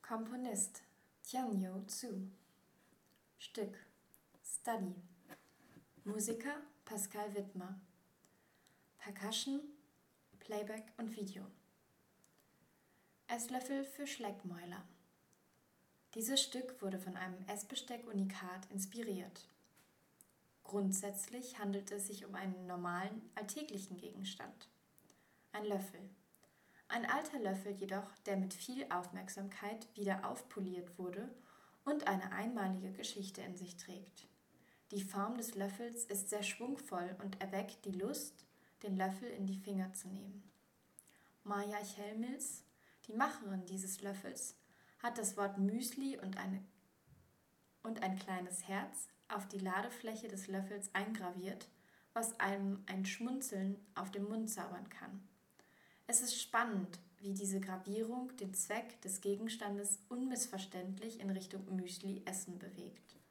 Komponist Tianyu Zhu. Stück Study. Musiker Pascal Widmer. Percussion, Playback und Video. Esslöffel für Schleckmäuler. Dieses Stück wurde von einem Essbesteck-Unikat inspiriert. Grundsätzlich handelt es sich um einen normalen, alltäglichen Gegenstand. Ein Löffel. Ein alter Löffel jedoch, der mit viel Aufmerksamkeit wieder aufpoliert wurde und eine einmalige Geschichte in sich trägt. Die Form des Löffels ist sehr schwungvoll und erweckt die Lust, den Löffel in die Finger zu nehmen. Maja Chelmils, die Macherin dieses Löffels, hat das Wort Müsli und ein kleines Herz auf die Ladefläche des Löffels eingraviert, was einem ein Schmunzeln auf den Mund zaubern kann. Es ist spannend, wie diese Gravierung den Zweck des Gegenstandes unmissverständlich in Richtung Müsli-Essen bewegt.